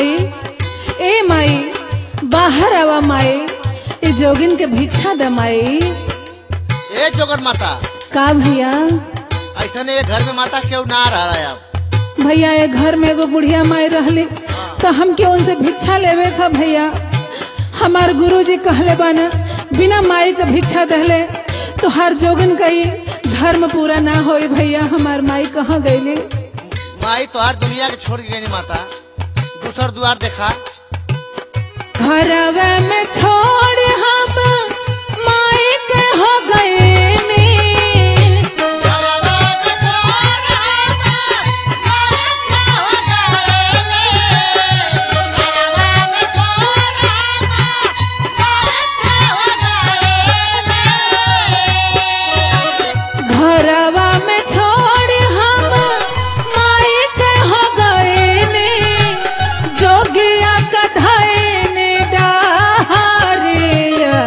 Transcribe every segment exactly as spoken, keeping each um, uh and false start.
माई, ए माई बाहर आवा माई, ए जोगिन के भिक्षा दे माई। ए जोगर माता का भैया? ऐसा नहीं घर में माता क्यों ना रह रहा है आप? भैया ये घर में एगो बुढ़िया माई रहली तो हम क्यों उनसे भिक्षा लेवे था भैया। हमार गुरुजी कहले बाना बिना माई का भिक्षा दहले तो हर जोगन का ही धर्म पूरा ना होई भैया। हमार माई कहाँ गईली? माई तो हर दुनिया के छोड़ के गई माता, दूसर द्वार देखा। घरवे में छोड़ हम माई के हो गए घरवा में छोड़ हम माई के हो गए ने, जोगिया कधाए ने डारिया।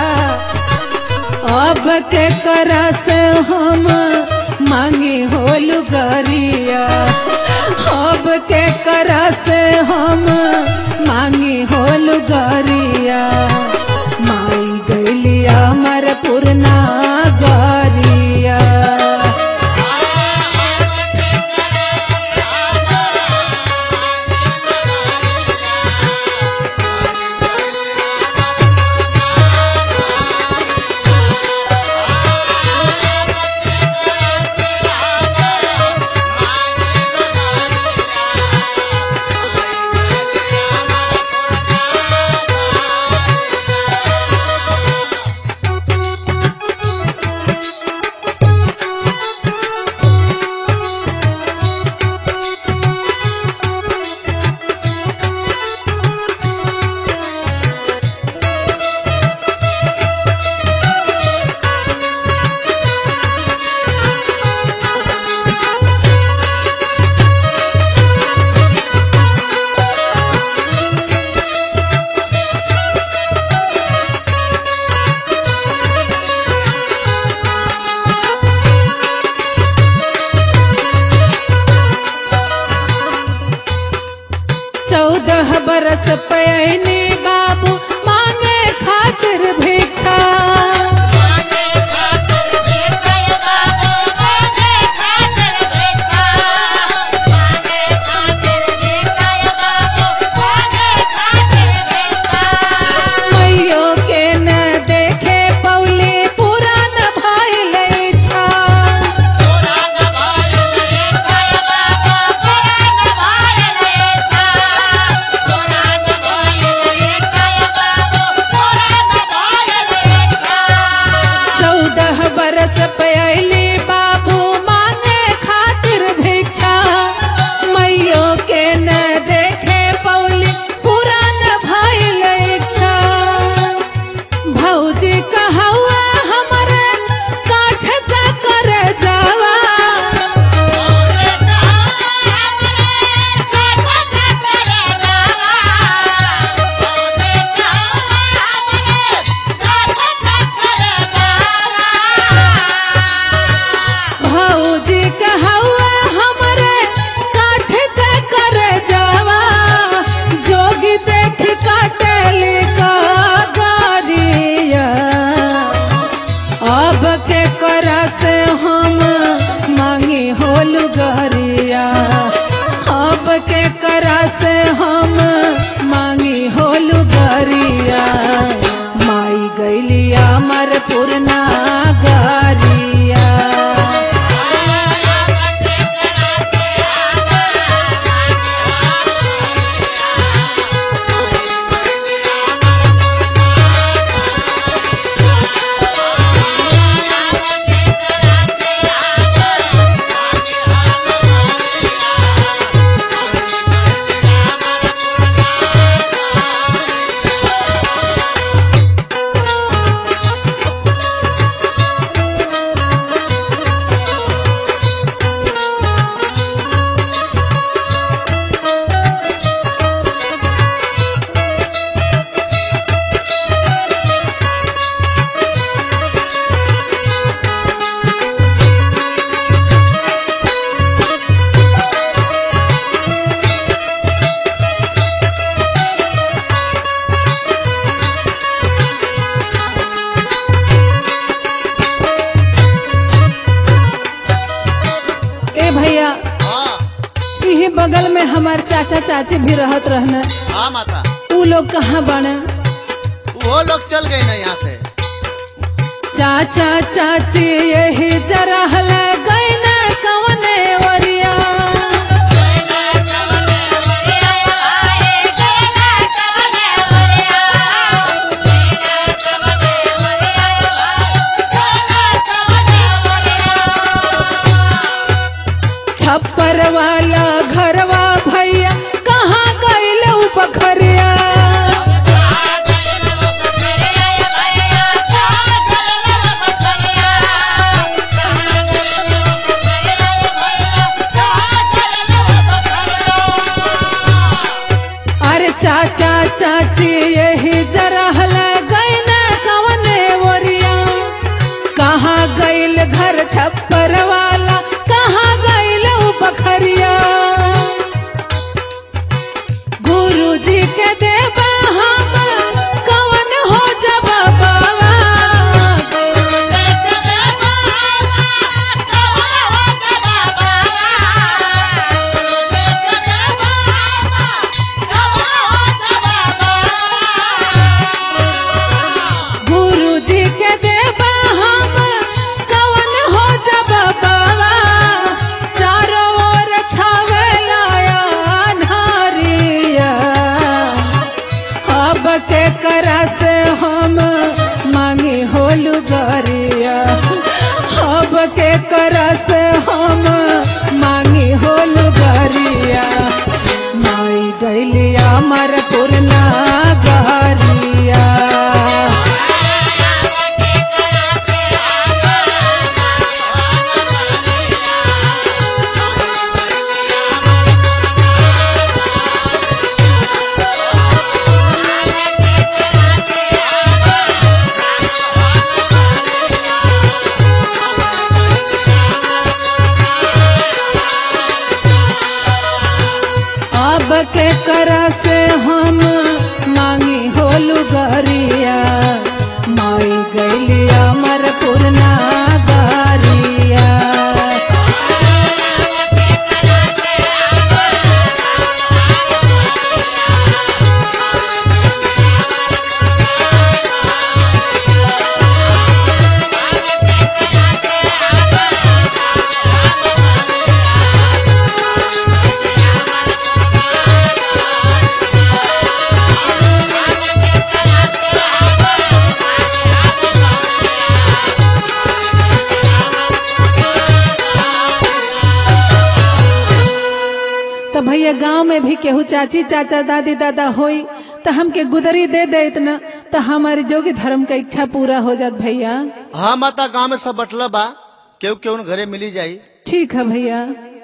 अब के करस हम मांगी हो लुगरिया, अब के करस हम मांगी हो लुगरिया। माई गैलिया मर पुरना गरिया। चौदह बरस पैनी बाबू मांगे खातिर भिक्षा। मैयो के न देखे पौली पुरान भइल इच्छा। चाचा चाची भी रहत रहना, हाँ माता, वो लोग कहाँ बने? वो लोग चल गए ना यहाँ से। चाचा चाची यही जरा गई न कवने वरिया। छप्पर वाला घरवा भैया कहाँ गइल उ बखरिया। अरे चाचा चाची यही जरा गई न कवने वरिया। कहाँ गइल घर छप्पर वाला, कहाँ गइल उ बखरिया। गुरुजी के देबा हम कवन हो जब बाबा। गुरुजी के देबा हम कवन हो जब बाबा। चारों ओर छावेला अन्हारिया। अब के करा से हम मांगी हो लुगारिया। अब के करा से हम मांगी हो लुगारिया। माई गैलिया मर पुरना गारिया। अब के करा से हम मांगी हो लुगारिया। माई गैलिया मर पुरना गारिया। तो भैया गांव में भी केहू चाची चाचा दादी दादा होई तो हमके गुदरी दे दे इतना, तो हमारी जोगी धर्म का इच्छा पूरा हो जात भैया। हाँ माता, गाँव में सब बटला बा, केहू केहू घरे मिली जाई। ठीक है भैया।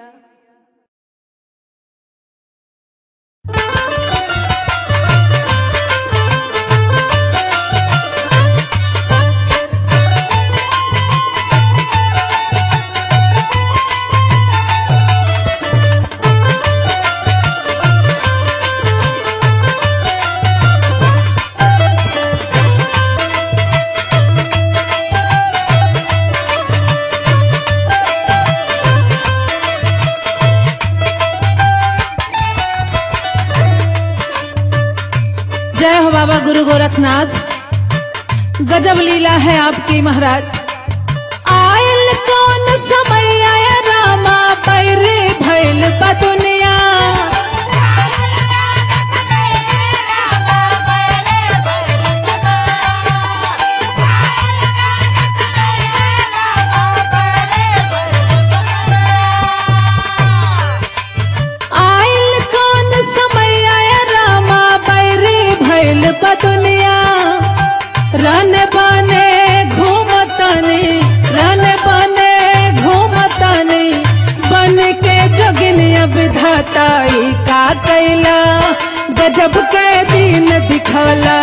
जय हो बाबा गुरु गोरखनाथ। गजब लीला है आपकी महाराज। आयल कौन समय आया रामा, पैरे भैल बा दुनिया। आयल कौन समय आया रामा, पैरे भैल बा दुनिया। रन बने घूमतनी, रन बने घूमतनी, बन के जोगिनिया विधाता ई का कैला। गजब के दिन दिखला।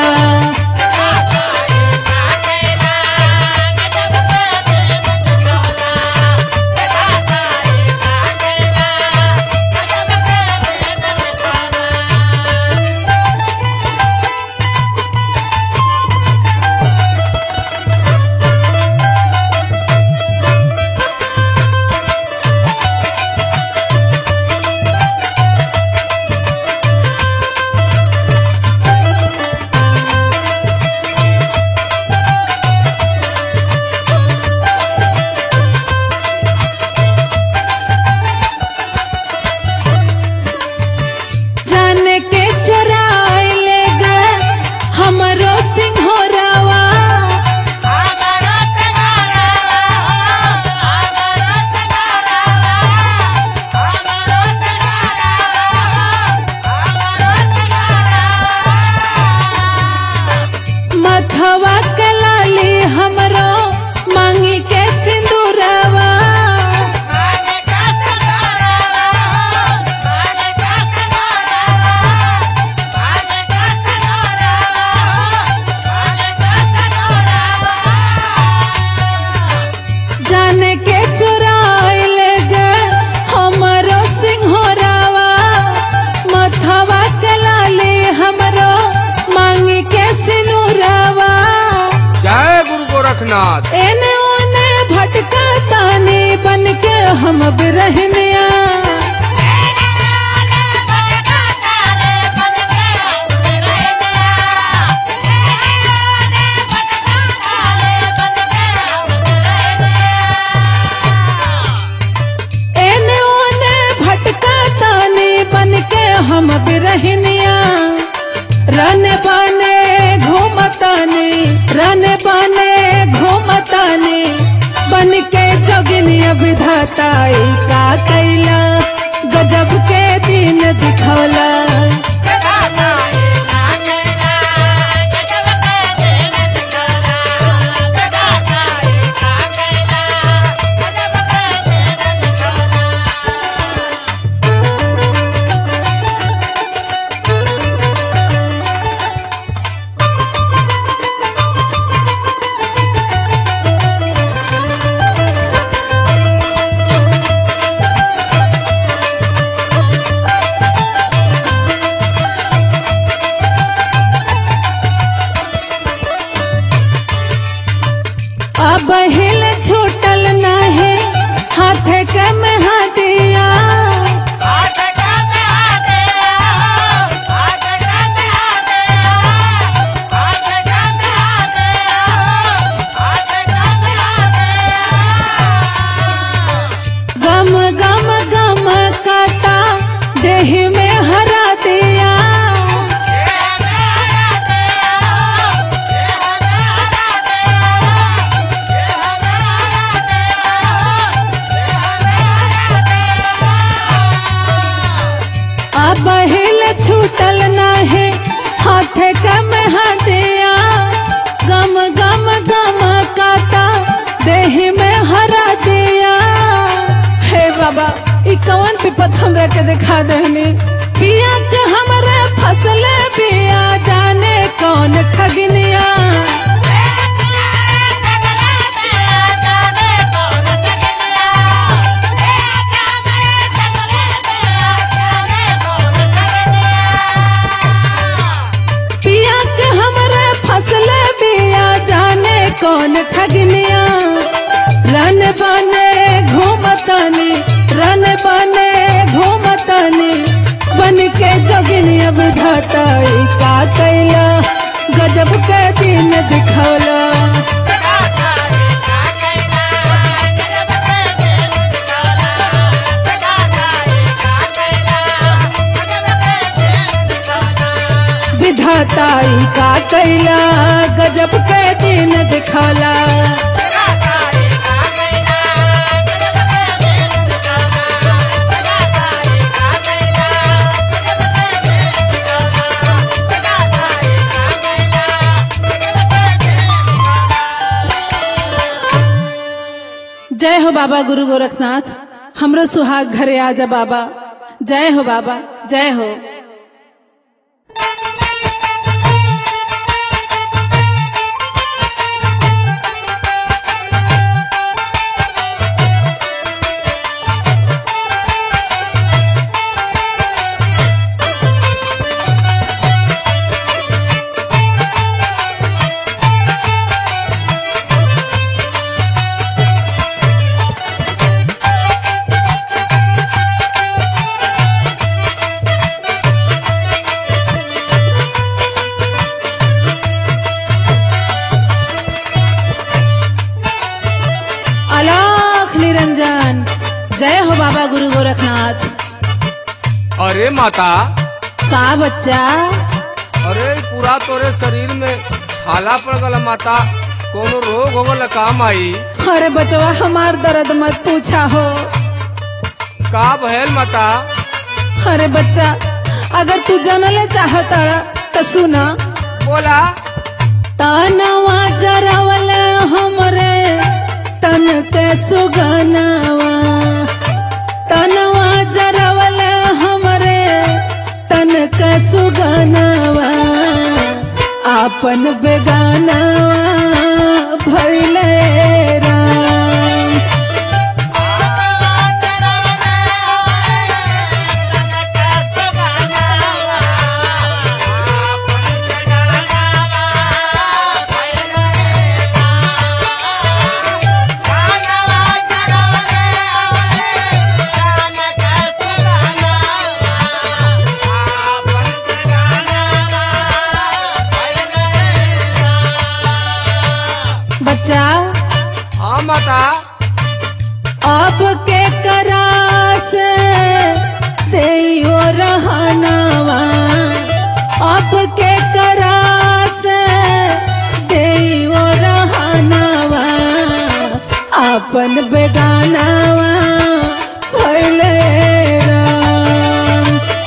गोरखनाथ। एने ओने भटका तानी बन के हम बिरहनिया। एने ओने भटका तानी बन के हम बिरहनिया। रन बने घूमतानी रन बने घूमतानी बन के जोगिनिया विधाताई का कैला गजब के दिन दिखौला। अब हिल छूटल नहीं हाथ के में हदिया। गम गम गम काटा देह में हरा दिया। अब हिल छूटल नाही हाथ के में हदिया। गम गम गम काटा देह में हरा दिया। हे बाबा ई कौन विपत हमरा के दिखा देहनी। पिया के हमरे फसले बिया जाने कौन ठगनिया। पिया के हमरे फसले बिया जाने कौन ठगनिया। रन बने घूमतानी रन बने घूमतानी बन के जोगिनिया विधाताई का कैला गजब के दिन दिखौला। विधाताई का कैला गजब के दिन दिखौला। जय हो बाबा गुरु गोरखनाथ। हमरो सुहाग घरे आजा बाबा। जय हो बाबा जय हो। अलाख निरंजन। जय हो बाबा गुरु गोरखनाथ। अरे माता। का बच्चा। अरे पूरा तोरे शरीर में छाला पड़ गला माता। कोनो रोग हो गला काम आई। अरे बचवा हमार दर्द मत पूछा हो। का भयल माता। अरे बच्चा अगर तू जानले चाहता तो सुना। बोला। तनवा जरावल हमरे तन के सुगनवा। तनवा जरावल हमरे तन के सुगनवा। आपन बेगानवा भइले राम। आपके करास देयो रहनवा, आपके करास देयो रहनवा, अपन बेगानवा भइले राम।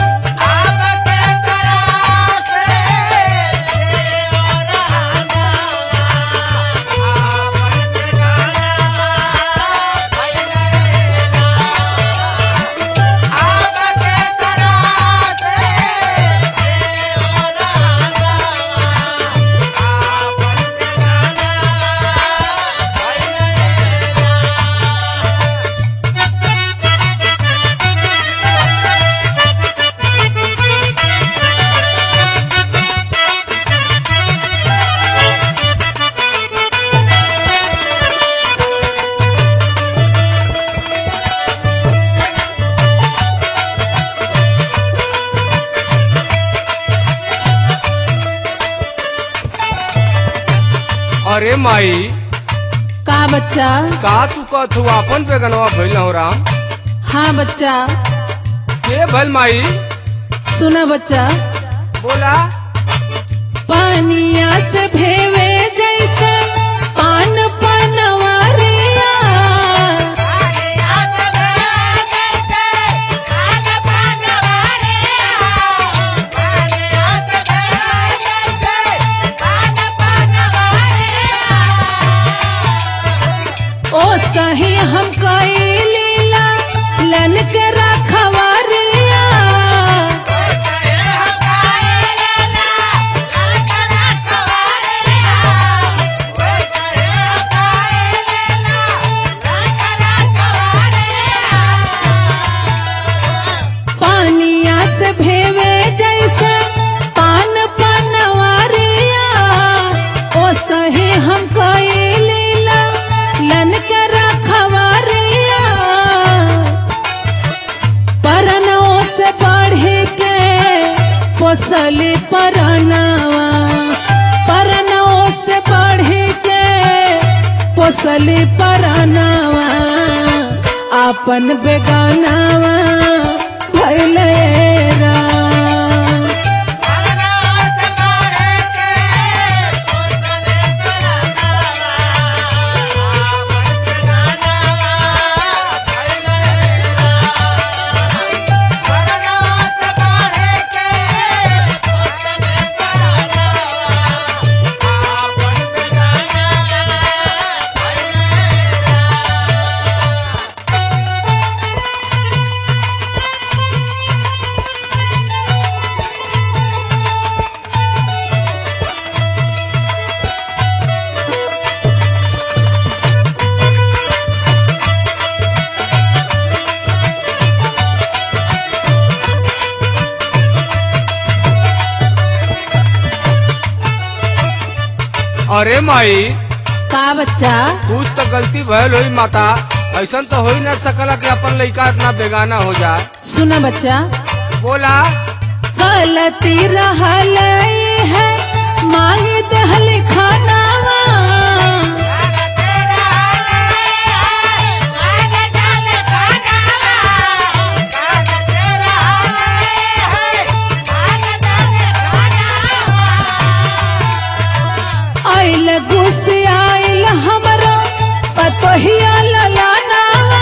अरे माई का बच्चा? का तू कहत हुआ अपन बेगनवा भइल हो राम? हाँ बच्चा। के भइल माई? सुना बच्चा। बोला। पानिया से भेवे जैसे पान पनवारिया, ओ सही हम कई लीला लन के रखवारिया, पानिया से भेवे जैसे पान पनवारिया, ओ सही हम कई लीला लन के रखवारिया, परनों से बढ़ के पोसली परनवा, परनों से बढ़ के पोसली परनवा, अपन बेगानवा भइले राम। अरे माई का बच्चा? कुछ तो गलती भयल होई माता, ऐसा तो हो ही न सकला कि अपन लड़का इतना बेगाना हो जाए। सुना बच्चा। बोला। गलती रहल है मांगे दहल खानावा, आइल घुस आइल हमरो पतोहिया ललानावा,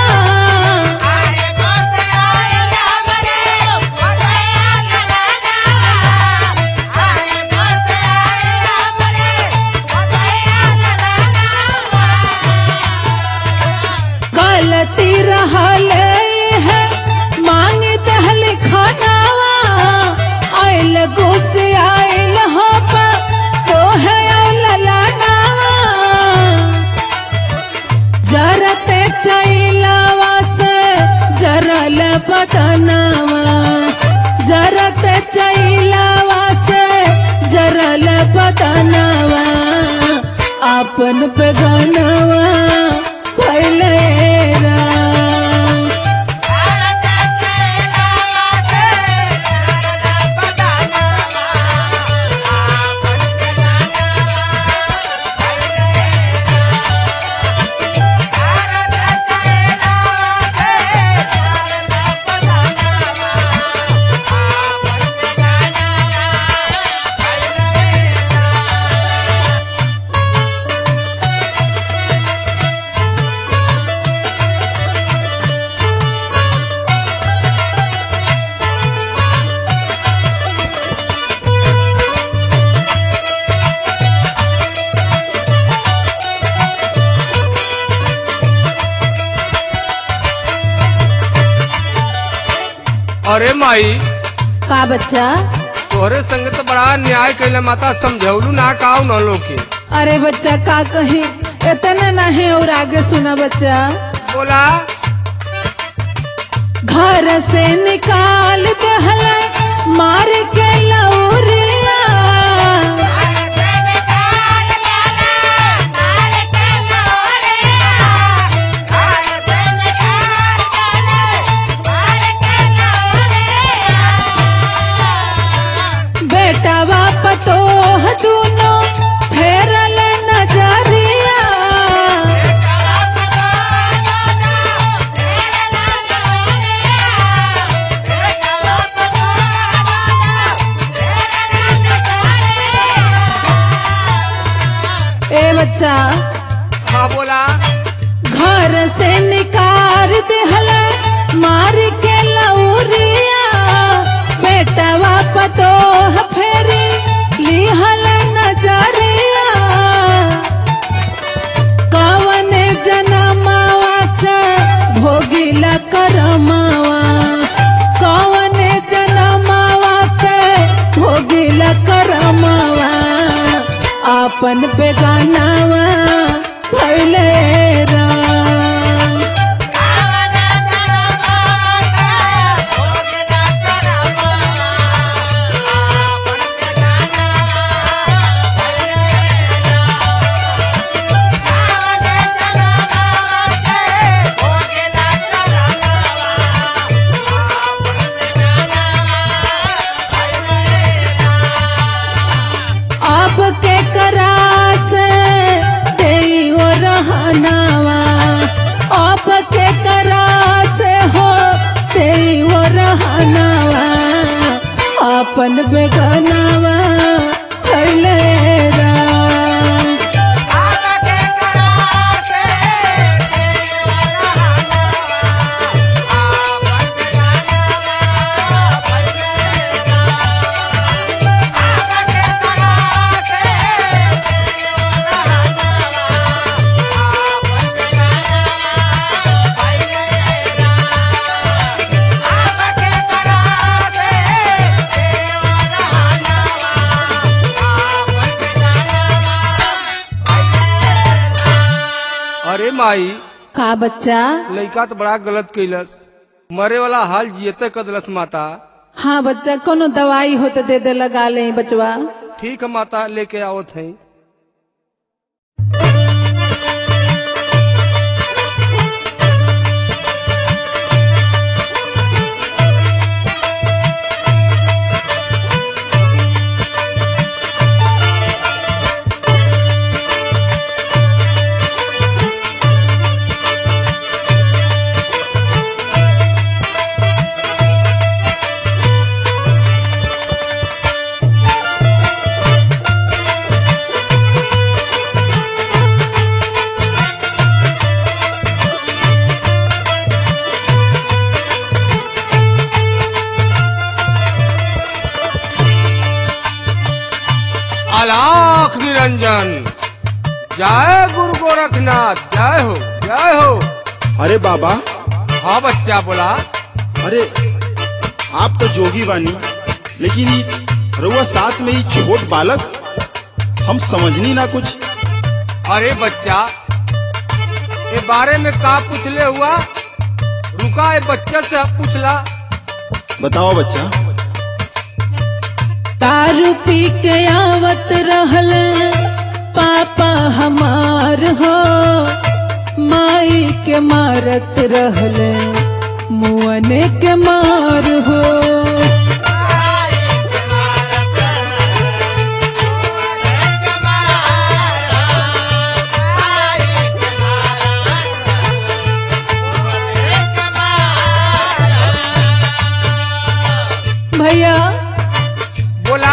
गलती रहल है मांगे दहल खानावा, आइल घुस आइल हो तो है ललानावा, जरते चैलावा से जरल बदनावा, जरते चैलावा से जरल बदनावा, अपन बेगानवा भइले राम। माई का बच्चा? तोहरे संगे तो बड़ा न्याय कैला माता, समझौलू ना काऊ न लोग के। अरे बच्चा का कही, इतना नहीं और आगे सुना बच्चा। बोला। घर से निकाल दहला मार के लौरिया, बेटावा पतोह दूनो फेरल नजरिया, ए बच्चा। हाँ बोला। घर से निकाल देहला मार के लौरिया, बेटावा पतोह फेरी लिहल नजरिया, कवन जनमावा के भोगिला करमावा, कवन जनमावा के भोगिला करमावा, आपन बेगानावा भइले राम। अब के करास देई हो रहनावा, अब के करास हो देई हो रहनावा, अपन बेगनावा कैले राम। अरे माई का बच्चा? लड़का तो बड़ा गलत कैलस, मरे वाला हाल जियते कदलस माता। हाँ बच्चा, कोनो दवाई हो तो दे दे, लगा ले बचवा। ठीक है माता, लेके आओ थे। अलाख निरंजन, जय गुरु गोरखनाथ, जय हो जय हो। अरे बाबा। हाँ बच्चा बोला। अरे आप तो जोगी बानी, लेकिन ये रउआ साथ में ही छोट बालक, हम समझनी ना कुछ। अरे बच्चा, ये बारे में का पूछले हुआ? रुका, ये बच्चे से पूछला। बताओ बच्चा। दारू पी के आवत रहल पापा हमार हो, माई के मारत रहल मुअने के मार हो। भैया बोला।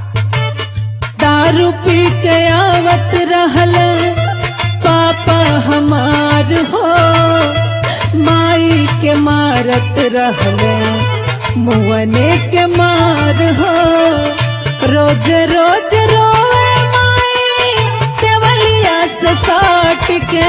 दारू पी के आवत रहल पापा हमार हो, माई के मारत रहल मुअने के मार हो। रोज रोज रोए माई देवलिया से साट के,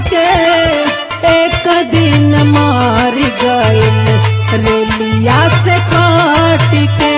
के एक दिन मार गइल रेलिया से काट के।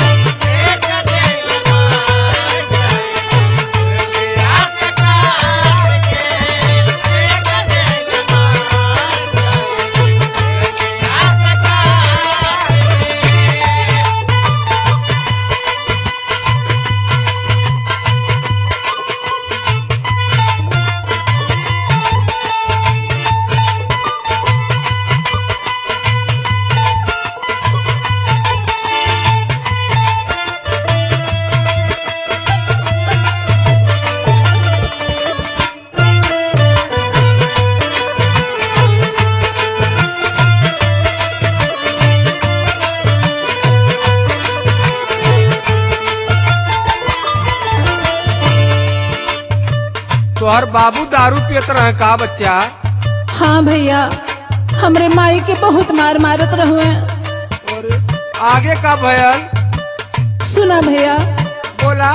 तोहर बाबू दारू पियत रहे का बच्चा? हाँ भैया, हमरे माई के बहुत मार मारत रहुए। और आगे का भयल? सुना भैया, बोला।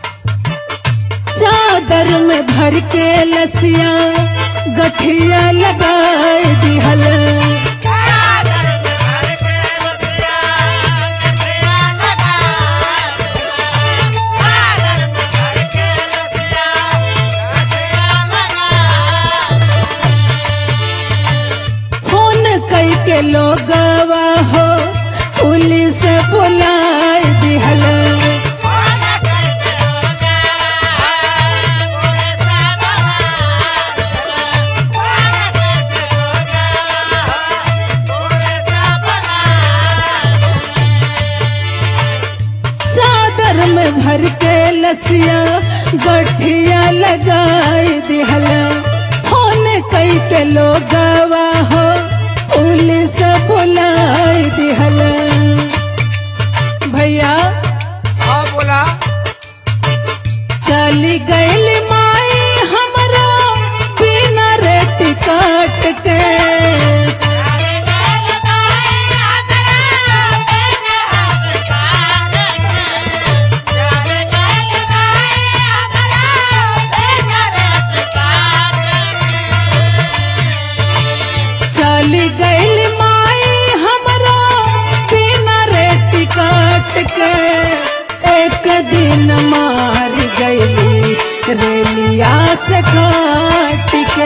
चादर में भर के लसिया गठिया लगाए दिहल। कई के लोगवा हो पुलिस बुलाए दिहल। चादर में भर के लसिया गठिया लगाए दिहल। फोन कई के लोगवा हो पुलिस बुलाए दिहल। भैया हाँ बोला। चली गइल माई हमरा बिना रे टिकट के। चली गइल माई हमरा बिना रे टिकट के। एक दिन मार गइली रेलिया से काट के।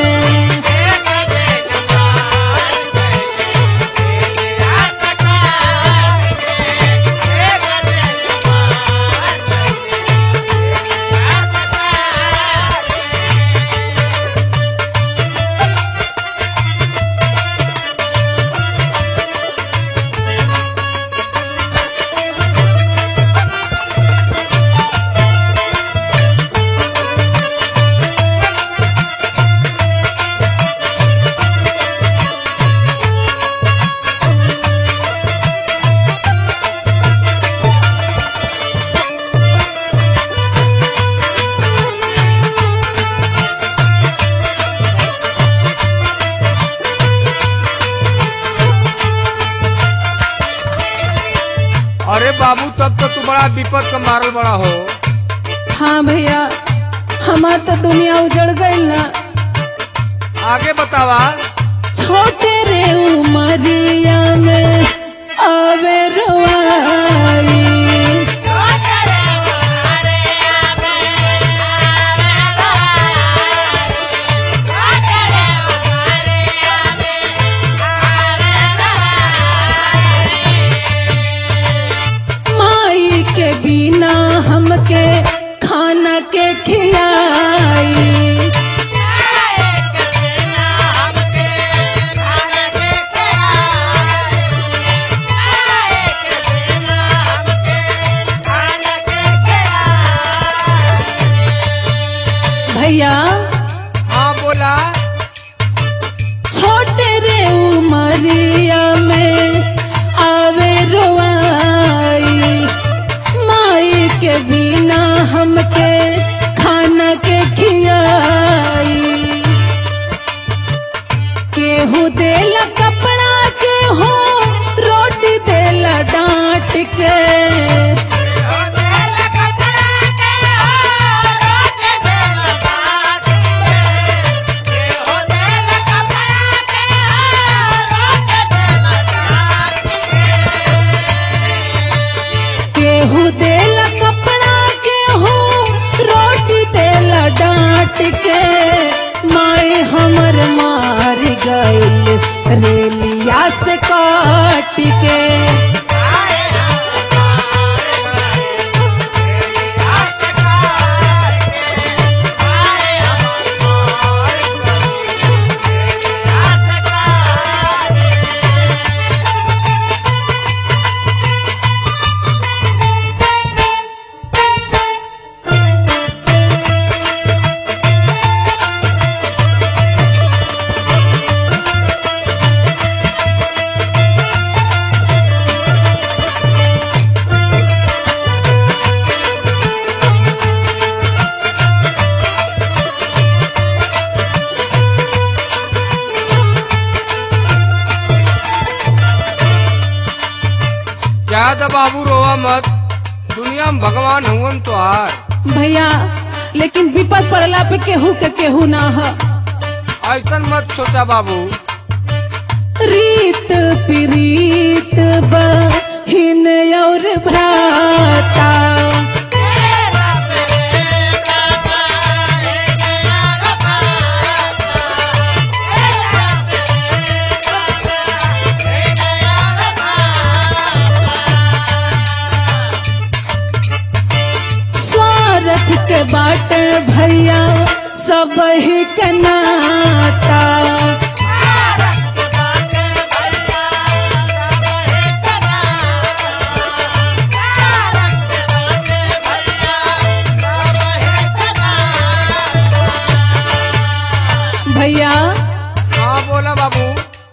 अरे बाबू, तब तो तू बड़ा विपद का मारल बड़ा हो। हाँ भैया, हमार तो दुनिया उजड़ गई ना। आगे बतावा। छोटे रे उमरिया में आवे रुआई। माई के बिना हमके खाना के खिलाई। भैया हाँ बोला। छोटे रे उमरिया में आवे रुआई। माई के बिना हमके खाना के खियाई। केहू देला कपड़ा, केहू रोटी देला डांट के। केहू देला कपड़ा केहू रोटी देला डांट के माई हमर मार गइल रेलिया से काट के। ज्यादा बाबू रोवा मत, दुनिया में भगवान हुवन तो हार। भैया लेकिन विपद पड़ला पे केहू के केहू ना है। ऐसन मत सोचा बाबू। रीत प्रीत बहिन और भ्राता स्वार्थ के बाट भैया सब ही कनाता। भैया हाँ बोला बाबू।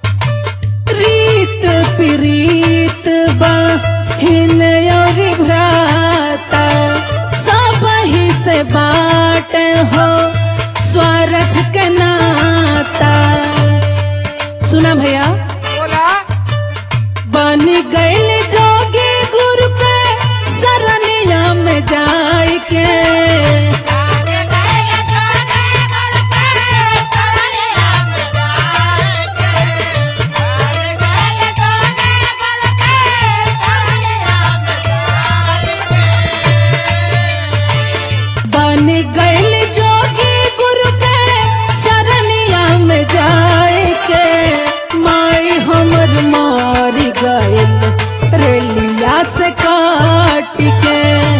रीत प्रीत बहिन और भ्राता सब ही से बाट हो स्वार्थ के नाता। सुना भैया बोला। बन गइल जोगी गुरु के शरणिया में जाय के बन गइल जोगी गुरु के शरणिया में जाए के माई हमर मार गइल रेलिया से काट के।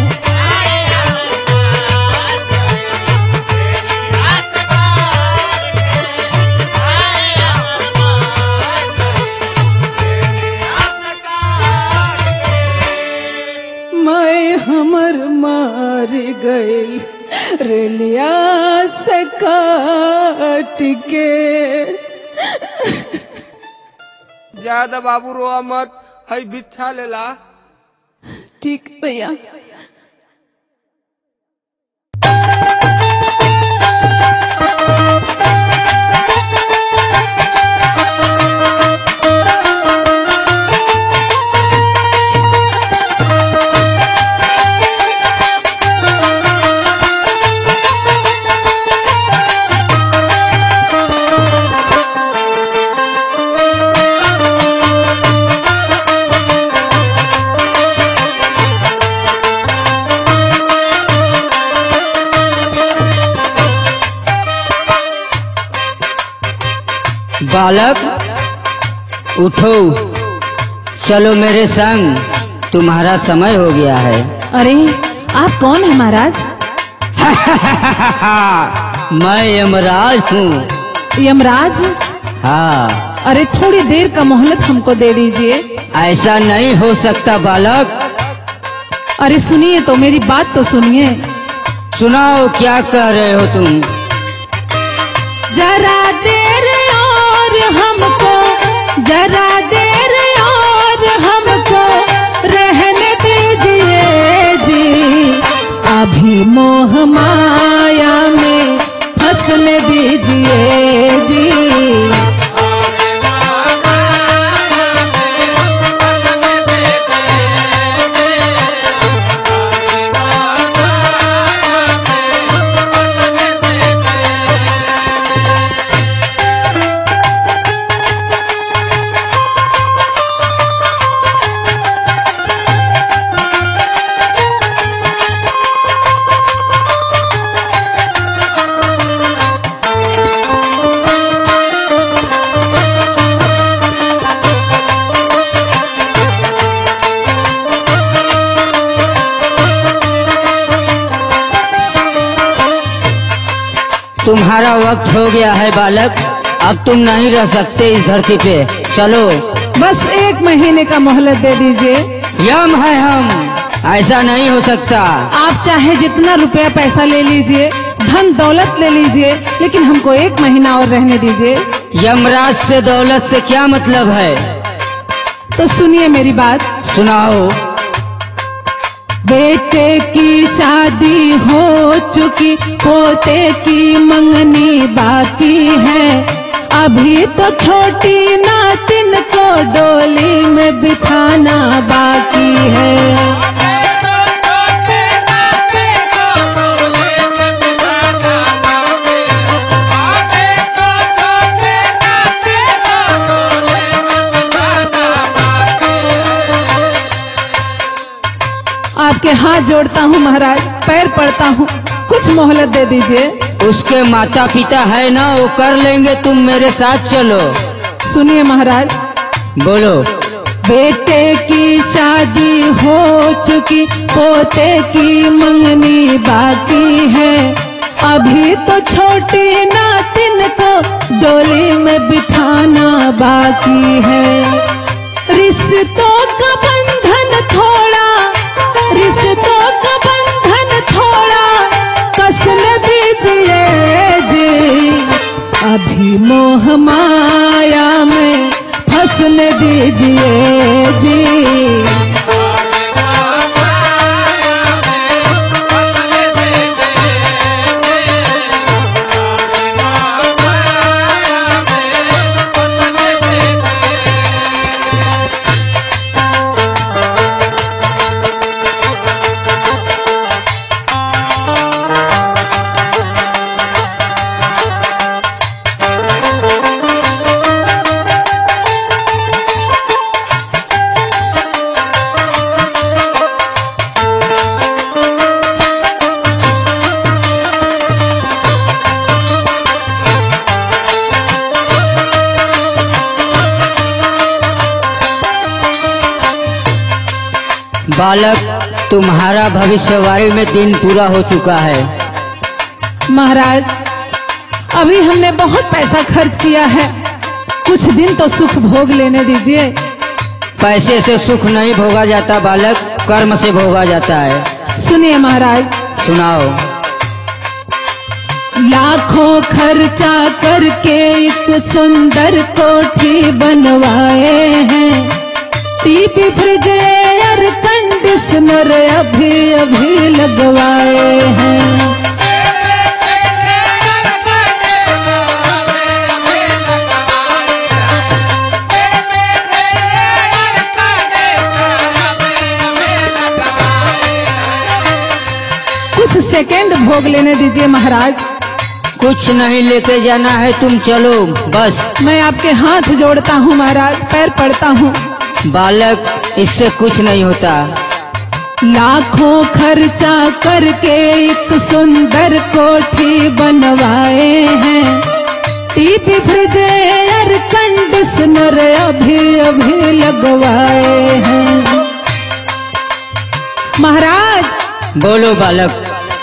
माई हमर मार गइल रेलिया से काट के। ज्यादा बाबू रोवा मत, हई भिक्षा लेला। ठीक भैया। बालक उठो, चलो मेरे संग, तुम्हारा समय हो गया है। अरे आप कौन है महाराज? मैं यमराज हूँ। यमराज? हाँ। अरे थोड़ी देर का मोहलत हमको दे दीजिए। ऐसा नहीं हो सकता बालक। अरे सुनिए तो, मेरी बात तो सुनिए। सुनाओ, क्या कह रहे हो तुम? जरा देर और हमको, जरा देर और हमको रहने दीजिए जी, अभी मोह माया में फंसने दीजिए जी। तुम्हारा वक्त हो गया है बालक, अब तुम नहीं रह सकते इस धरती पे, चलो। बस एक महीने का मोहलत दे दीजिए। यम है हम, ऐसा नहीं हो सकता। आप चाहे जितना रुपया पैसा ले लीजिए, धन दौलत ले लीजिए, लेकिन हमको एक महीना और रहने दीजिए। यमराज से दौलत से क्या मतलब है? तो सुनिए मेरी बात। सुनाओ। बेटे की शादी हो चुकी, पोते की मंगनी बाकी है, अभी तो छोटी नातिन को डोली में बिठाना बाकी है। आपके हाथ जोड़ता हूँ महाराज, पैर पड़ता हूँ, कुछ मोहलत दे दीजिए। उसके माता पिता है ना, वो कर लेंगे, तुम मेरे साथ चलो। सुनिए महाराज। बोलो। बेटे की शादी हो चुकी, पोते की मंगनी बाकी है, अभी तो छोटी नातिन को डोली में बिठाना बाकी है। रिश्तों का बंधन थोड़ा, रिश्तों का बंधन थोड़ा कसन दीजिए जी, अभी मोह माया में फंसन दीजिए जी। बालक, तुम्हारा भविष्यवाणी में दिन पूरा हो चुका है। महाराज, अभी हमने बहुत पैसा खर्च किया है, कुछ दिन तो सुख भोग लेने दीजिए। पैसे से सुख नहीं भोगा जाता बालक, कर्म से भोगा जाता है। सुनिए महाराज। सुनाओ। लाखों खर्चा करके एक सुंदर कोठी बनवाए हैं, टीवी फ्रिज एयर कंडीशनर अभी अभी लगवाए हैं। कुछ सेकंड भोग लेने दीजिए महाराज। कुछ नहीं लेके जाना है, तुम चलो बस। मैं आपके हाथ जोड़ता हूँ महाराज, पैर पड़ता हूँ। बालक, इससे कुछ नहीं होता। लाखों खर्चा करके एक सुंदर कोठी बनवाए हैं, टीवी फ्रिज एयर कंडीशनर अभी अभी लगवाए हैं। महाराज। बोलो बालक।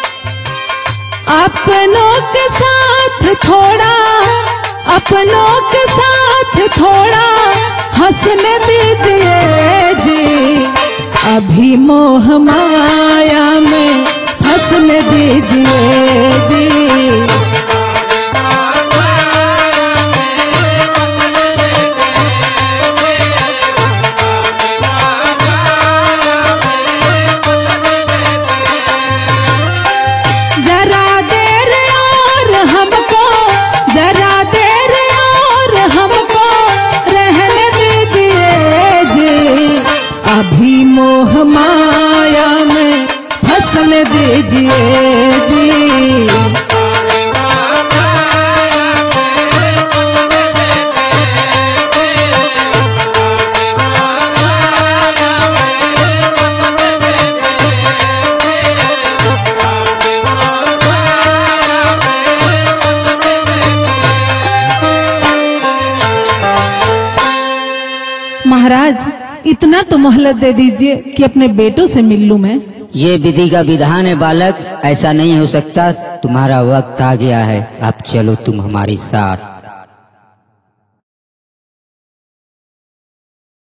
अपनों के साथ थोड़ा, अपनों के साथ थोड़ा हंसने दीजिए जी, अभी मोह माया में फंसने दीजिए जी। जरा देर और हमको, जरा देर और हमको रहने दीजिए जी, अभी मोह माया में फंसने दीजिए जी। महाराज, इतना तो मोहलत दे दीजिए कि अपने बेटों से मिल लूं मैं। ये विधि का विधान है बालक, ऐसा नहीं हो सकता। तुम्हारा वक्त आ गया है, अब चलो तुम हमारे साथ।